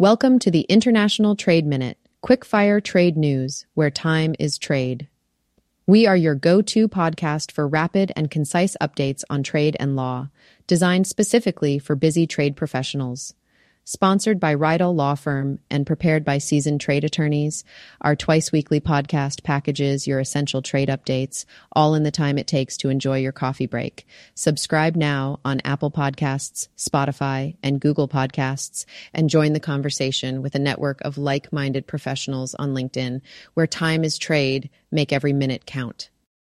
Welcome to the International Trade Minute, quick-fire trade news, where time is trade. We are your go-to podcast for rapid and concise updates on trade and law, designed specifically for busy trade professionals. Sponsored by Rydell Law Firm and prepared by seasoned trade attorneys, our twice-weekly podcast packages your essential trade updates, all in the time it takes to enjoy your coffee break. Subscribe now on Apple Podcasts, Spotify, and Google Podcasts, and join the conversation with a network of like-minded professionals on LinkedIn, where time is trade, make every minute count.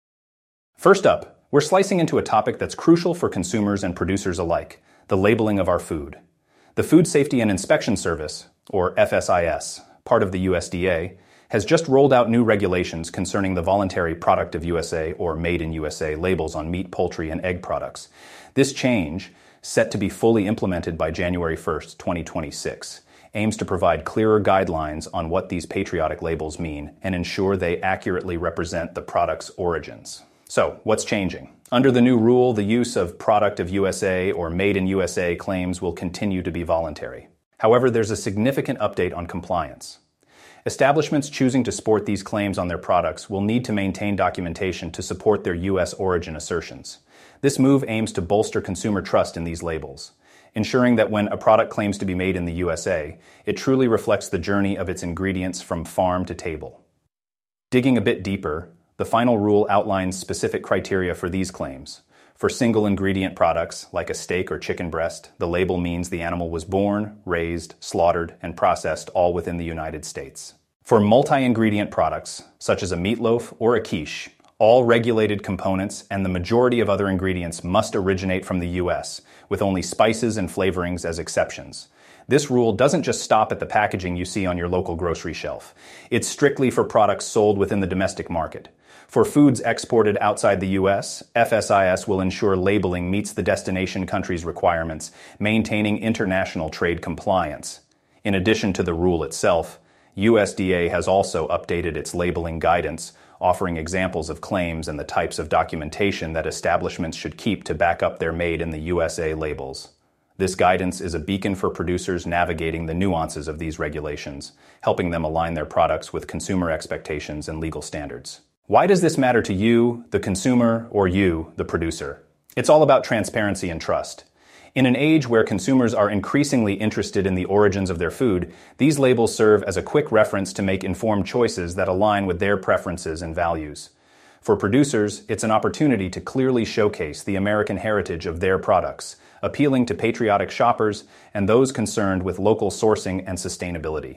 First up, we're slicing into a topic that's crucial for consumers and producers alike, the labeling of our food. The Food Safety and Inspection Service, or FSIS, part of the USDA, has just rolled out new regulations concerning the voluntary Product of USA or Made in USA labels on meat, poultry, and egg products. This change, set to be fully implemented by January 1st, 2026, aims to provide clearer guidelines on what these patriotic labels mean and ensure they accurately represent the product's origins. So, what's changing? Under the new rule, the use of Product of USA or Made in USA claims will continue to be voluntary. However, there's a significant update on compliance. Establishments choosing to sport these claims on their products will need to maintain documentation to support their U.S. origin assertions. This move aims to bolster consumer trust in these labels, ensuring that when a product claims to be made in the USA, it truly reflects the journey of its ingredients from farm to table. Digging a bit deeper, the final rule outlines specific criteria for these claims. For single-ingredient products, like a steak or chicken breast, the label means the animal was born, raised, slaughtered, and processed all within the United States. For multi-ingredient products, such as a meatloaf or a quiche, all regulated components and the majority of other ingredients must originate from the U.S., with only spices and flavorings as exceptions. This rule doesn't just stop at the packaging you see on your local grocery shelf. It's strictly for products sold within the domestic market. For foods exported outside the U.S., FSIS will ensure labeling meets the destination country's requirements, maintaining international trade compliance. In addition to the rule itself, USDA has also updated its labeling guidance, offering examples of claims and the types of documentation that establishments should keep to back up their Made in the USA labels. This guidance is a beacon for producers navigating the nuances of these regulations, helping them align their products with consumer expectations and legal standards. Why does this matter to you, the consumer, or you, the producer? It's all about transparency and trust. In an age where consumers are increasingly interested in the origins of their food, these labels serve as a quick reference to make informed choices that align with their preferences and values. For producers, it's an opportunity to clearly showcase the American heritage of their products, appealing to patriotic shoppers and those concerned with local sourcing and sustainability.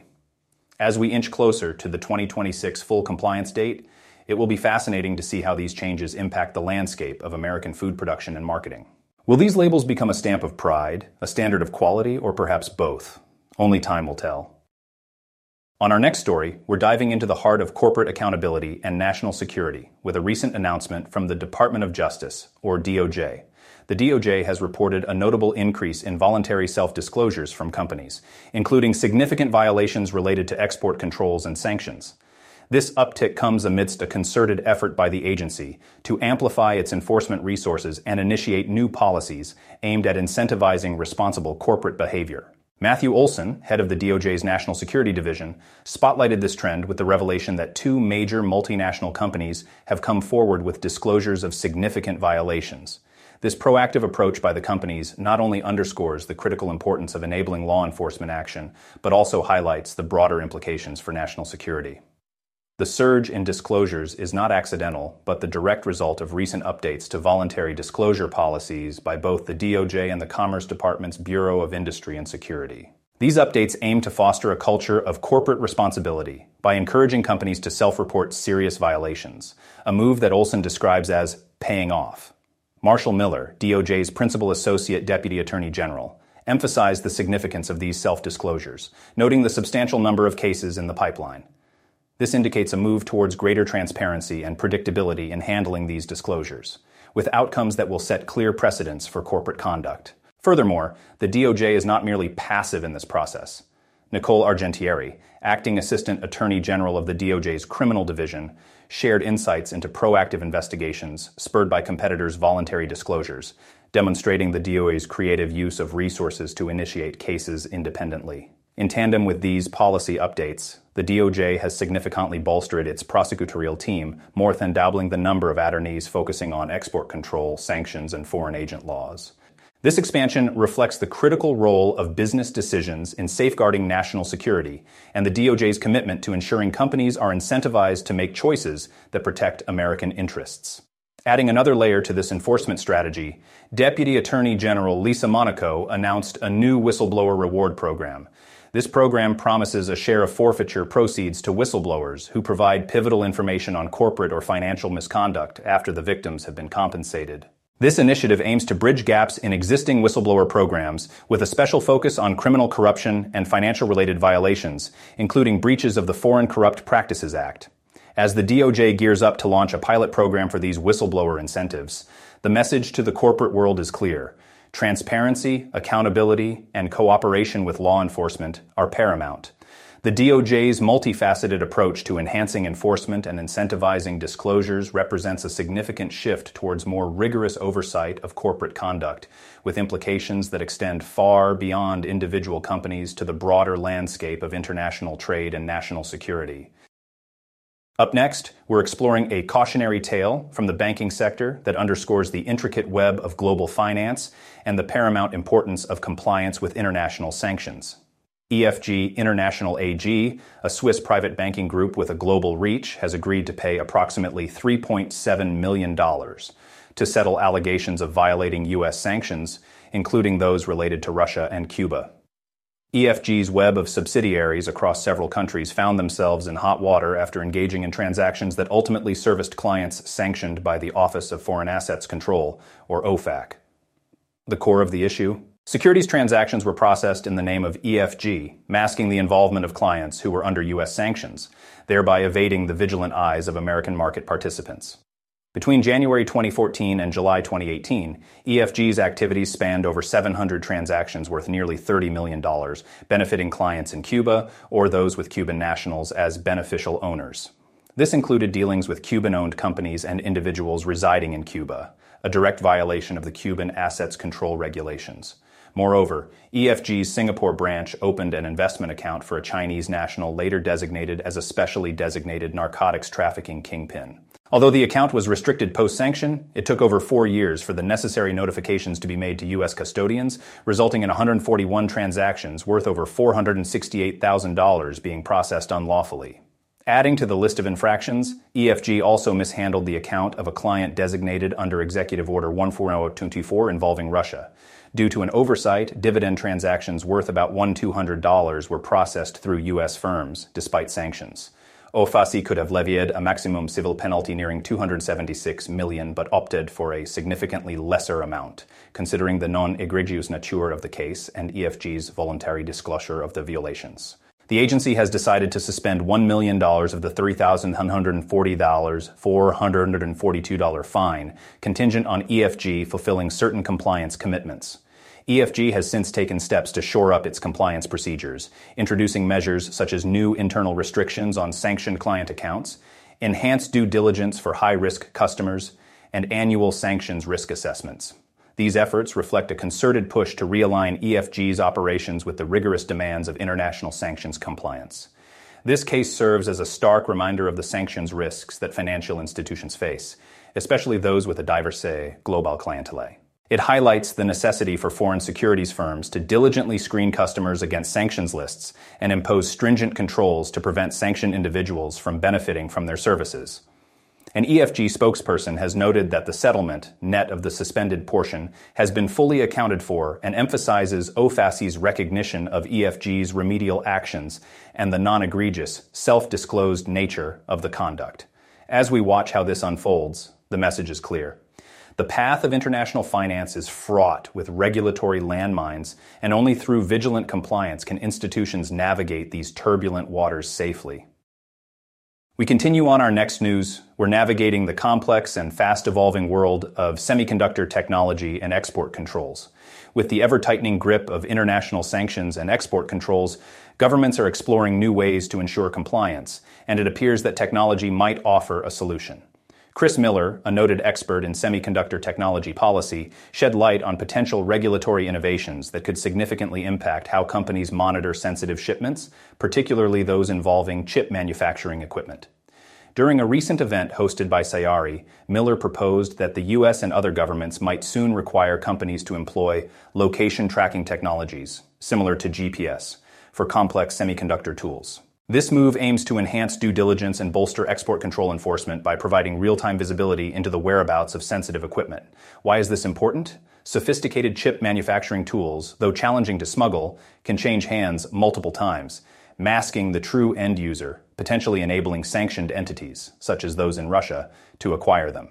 As we inch closer to the 2026 full compliance date, it will be fascinating to see how these changes impact the landscape of American food production and marketing. Will these labels become a stamp of pride, a standard of quality, or perhaps both? Only time will tell. On our next story, we're diving into the heart of corporate accountability and national security with a recent announcement from the Department of Justice, or DOJ. The DOJ has reported a notable increase in voluntary self-disclosures from companies, including significant violations related to export controls and sanctions. This uptick comes amidst a concerted effort by the agency to amplify its enforcement resources and initiate new policies aimed at incentivizing responsible corporate behavior. Matthew Olson, head of the DOJ's National Security Division, spotlighted this trend with the revelation that two major multinational companies have come forward with disclosures of significant violations. This proactive approach by the companies not only underscores the critical importance of enabling law enforcement action, but also highlights the broader implications for national security. The surge in disclosures is not accidental, but the direct result of recent updates to voluntary disclosure policies by both the DOJ and the Commerce Department's Bureau of Industry and Security. These updates aim to foster a culture of corporate responsibility by encouraging companies to self-report serious violations, a move that Olson describes as paying off. Marshall Miller, DOJ's Principal Associate Deputy Attorney General, emphasized the significance of these self-disclosures, noting the substantial number of cases in the pipeline. This indicates a move towards greater transparency and predictability in handling these disclosures, with outcomes that will set clear precedents for corporate conduct. Furthermore, the DOJ is not merely passive in this process. Nicole Argentieri, Acting Assistant Attorney General of the DOJ's Criminal Division, shared insights into proactive investigations spurred by competitors' voluntary disclosures, demonstrating the DOJ's creative use of resources to initiate cases independently. In tandem with these policy updates, the DOJ has significantly bolstered its prosecutorial team, more than doubling the number of attorneys focusing on export control, sanctions, and foreign agent laws. This expansion reflects the critical role of business decisions in safeguarding national security and the DOJ's commitment to ensuring companies are incentivized to make choices that protect American interests. Adding another layer to this enforcement strategy, Deputy Attorney General Lisa Monaco announced a new whistleblower reward program. This program promises a share of forfeiture proceeds to whistleblowers who provide pivotal information on corporate or financial misconduct after the victims have been compensated. This initiative aims to bridge gaps in existing whistleblower programs with a special focus on criminal corruption and financial-related violations, including breaches of the Foreign Corrupt Practices Act. As the DOJ gears up to launch a pilot program for these whistleblower incentives, the message to the corporate world is clear. Transparency, accountability, and cooperation with law enforcement are paramount. The DOJ's multifaceted approach to enhancing enforcement and incentivizing disclosures represents a significant shift towards more rigorous oversight of corporate conduct, with implications that extend far beyond individual companies to the broader landscape of international trade and national security. Up next, we're exploring a cautionary tale from the banking sector that underscores the intricate web of global finance and the paramount importance of compliance with international sanctions. EFG International AG, a Swiss private banking group with a global reach, has agreed to pay approximately $3.7 million to settle allegations of violating U.S. sanctions, including those related to Russia and Cuba. EFG's web of subsidiaries across several countries found themselves in hot water after engaging in transactions that ultimately serviced clients sanctioned by the Office of Foreign Assets Control, or OFAC. The core of the issue? Securities transactions were processed in the name of EFG, masking the involvement of clients who were under U.S. sanctions, thereby evading the vigilant eyes of American market participants. Between January 2014 and July 2018, EFG's activities spanned over 700 transactions worth nearly $30 million, benefiting clients in Cuba or those with Cuban nationals as beneficial owners. This included dealings with Cuban-owned companies and individuals residing in Cuba, a direct violation of the Cuban Assets Control Regulations. Moreover, EFG's Singapore branch opened an investment account for a Chinese national later designated as a specially designated narcotics trafficking kingpin. Although the account was restricted post-sanction, it took over 4 years for the necessary notifications to be made to U.S. custodians, resulting in 141 transactions worth over $468,000 being processed unlawfully. Adding to the list of infractions, EFG also mishandled the account of a client designated under Executive Order 14024 involving Russia. Due to an oversight, dividend transactions worth about $1,200 were processed through U.S. firms, despite sanctions. OFAC could have levied a maximum civil penalty nearing $276 million, but opted for a significantly lesser amount, considering the non-egregious nature of the case and EFG's voluntary disclosure of the violations. The agency has decided to suspend $1 million of the $3,140,442 fine, contingent on EFG fulfilling certain compliance commitments. EFG has since taken steps to shore up its compliance procedures, introducing measures such as new internal restrictions on sanctioned client accounts, enhanced due diligence for high-risk customers, and annual sanctions risk assessments. These efforts reflect a concerted push to realign EFG's operations with the rigorous demands of international sanctions compliance. This case serves as a stark reminder of the sanctions risks that financial institutions face, especially those with a diverse global clientele. It highlights the necessity for foreign securities firms to diligently screen customers against sanctions lists and impose stringent controls to prevent sanctioned individuals from benefiting from their services. An EFG spokesperson has noted that the settlement, net of the suspended portion, has been fully accounted for and emphasizes OFAC's recognition of EFG's remedial actions and the non-egregious, self-disclosed nature of the conduct. As we watch how this unfolds, the message is clear. The path of international finance is fraught with regulatory landmines, and only through vigilant compliance can institutions navigate these turbulent waters safely. We continue on our next news. We're navigating the complex and fast-evolving world of semiconductor technology and export controls. With the ever-tightening grip of international sanctions and export controls, governments are exploring new ways to ensure compliance, and it appears that technology might offer a solution. Chris Miller, a noted expert in semiconductor technology policy, shed light on potential regulatory innovations that could significantly impact how companies monitor sensitive shipments, particularly those involving chip manufacturing equipment. During a recent event hosted by Sayari, Miller proposed that the U.S. and other governments might soon require companies to employ location tracking technologies, similar to GPS, for complex semiconductor tools. This move aims to enhance due diligence and bolster export control enforcement by providing real-time visibility into the whereabouts of sensitive equipment. Why is this important? Sophisticated chip manufacturing tools, though challenging to smuggle, can change hands multiple times, masking the true end user, potentially enabling sanctioned entities, such as those in Russia, to acquire them.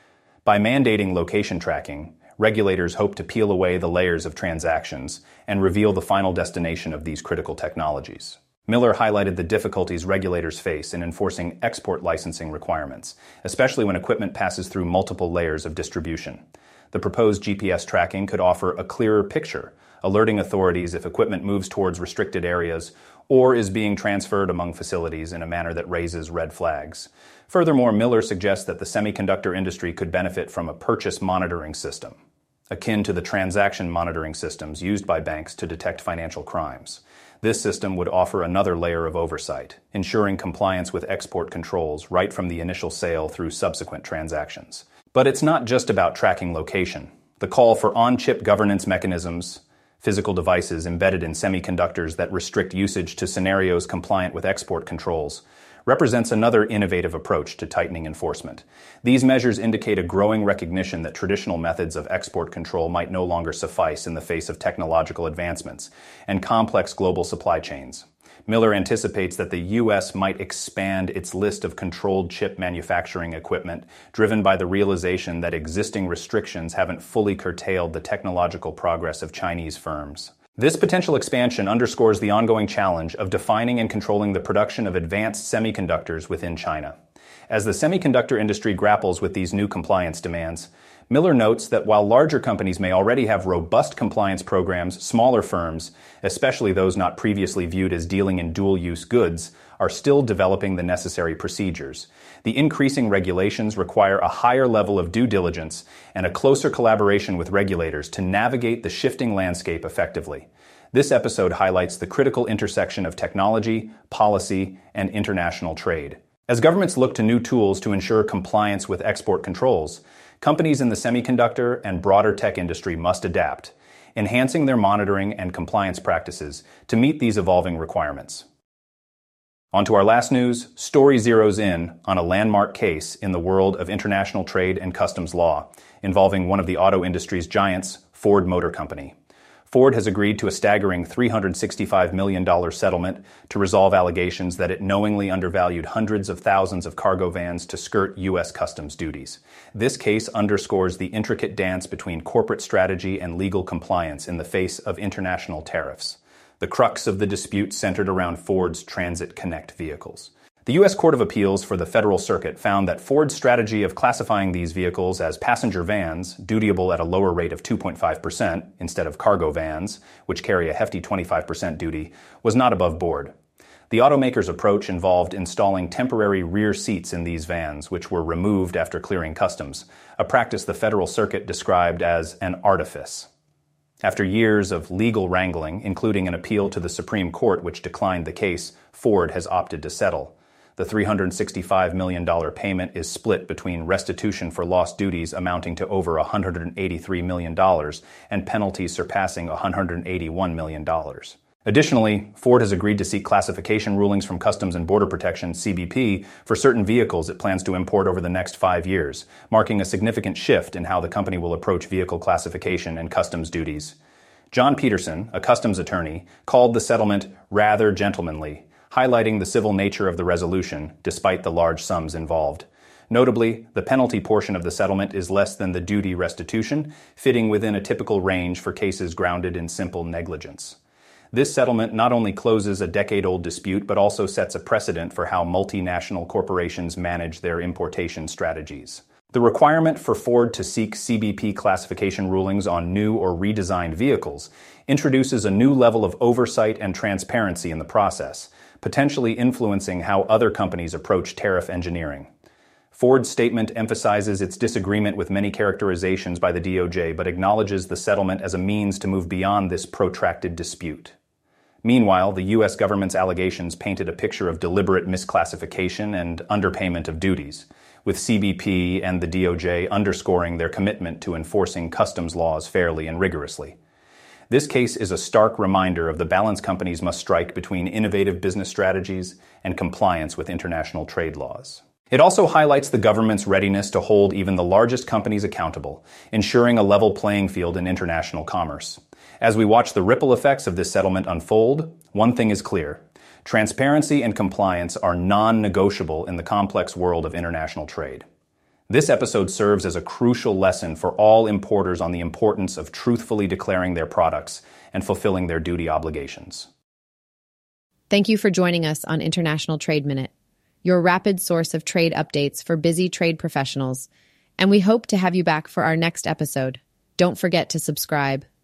By mandating location tracking, regulators hope to peel away the layers of transactions and reveal the final destination of these critical technologies. Miller highlighted the difficulties regulators face in enforcing export licensing requirements, especially when equipment passes through multiple layers of distribution. The proposed GPS tracking could offer a clearer picture, alerting authorities if equipment moves towards restricted areas or is being transferred among facilities in a manner that raises red flags. Furthermore, Miller suggests that the semiconductor industry could benefit from a purchase monitoring system, akin to the transaction monitoring systems used by banks to detect financial crimes. This system would offer another layer of oversight, ensuring compliance with export controls right from the initial sale through subsequent transactions. But it's not just about tracking location. The call for on-chip governance mechanisms, physical devices embedded in semiconductors that restrict usage to scenarios compliant with export controls, represents another innovative approach to tightening enforcement. These measures indicate a growing recognition that traditional methods of export control might no longer suffice in the face of technological advancements and complex global supply chains. Miller anticipates that the U.S. might expand its list of controlled chip manufacturing equipment, driven by the realization that existing restrictions haven't fully curtailed the technological progress of Chinese firms. This potential expansion underscores the ongoing challenge of defining and controlling the production of advanced semiconductors within China. As the semiconductor industry grapples with these new compliance demands, Miller notes that while larger companies may already have robust compliance programs, smaller firms, especially those not previously viewed as dealing in dual-use goods, are still developing the necessary procedures. The increasing regulations require a higher level of due diligence and a closer collaboration with regulators to navigate the shifting landscape effectively. This episode highlights the critical intersection of technology, policy, and international trade. As governments look to new tools to ensure compliance with export controls, companies in the semiconductor and broader tech industry must adapt, enhancing their monitoring and compliance practices to meet these evolving requirements. On to our last news, story zeroes in on a landmark case in the world of international trade and customs law, involving one of the auto industry's giants, Ford Motor Company. Ford has agreed to a staggering $365 million settlement to resolve allegations that it knowingly undervalued hundreds of thousands of cargo vans to skirt U.S. customs duties. This case underscores the intricate dance between corporate strategy and legal compliance in the face of international tariffs. The crux of the dispute centered around Ford's Transit Connect vehicles. The U.S. Court of Appeals for the Federal Circuit found that Ford's strategy of classifying these vehicles as passenger vans, dutiable at a lower rate of 2.5% instead of cargo vans, which carry a hefty 25% duty, was not above board. The automaker's approach involved installing temporary rear seats in these vans, which were removed after clearing customs, a practice the Federal Circuit described as an artifice. After years of legal wrangling, including an appeal to the Supreme Court which declined the case, Ford has opted to settle. The $365 million payment is split between restitution for lost duties amounting to over $183 million and penalties surpassing $181 million. Additionally, Ford has agreed to seek classification rulings from Customs and Border Protection, CBP, for certain vehicles it plans to import over the next 5 years, marking a significant shift in how the company will approach vehicle classification and customs duties. John Peterson, a customs attorney, called the settlement rather gentlemanly, highlighting the civil nature of the resolution, despite the large sums involved. Notably, the penalty portion of the settlement is less than the duty restitution, fitting within a typical range for cases grounded in simple negligence. This settlement not only closes a decade-old dispute, but also sets a precedent for how multinational corporations manage their importation strategies. The requirement for Ford to seek CBP classification rulings on new or redesigned vehicles introduces a new level of oversight and transparency in the process, potentially influencing how other companies approach tariff engineering. Ford's statement emphasizes its disagreement with many characterizations by the DOJ, but acknowledges the settlement as a means to move beyond this protracted dispute. Meanwhile, the U.S. government's allegations painted a picture of deliberate misclassification and underpayment of duties, with CBP and the DOJ underscoring their commitment to enforcing customs laws fairly and rigorously. This case is a stark reminder of the balance companies must strike between innovative business strategies and compliance with international trade laws. It also highlights the government's readiness to hold even the largest companies accountable, ensuring a level playing field in international commerce. As we watch the ripple effects of this settlement unfold, one thing is clear: transparency and compliance are non-negotiable in the complex world of international trade. This episode serves as a crucial lesson for all importers on the importance of truthfully declaring their products and fulfilling their duty obligations. Thank you for joining us on International Trade Minute, your rapid source of trade updates for busy trade professionals, and we hope to have you back for our next episode. Don't forget to subscribe.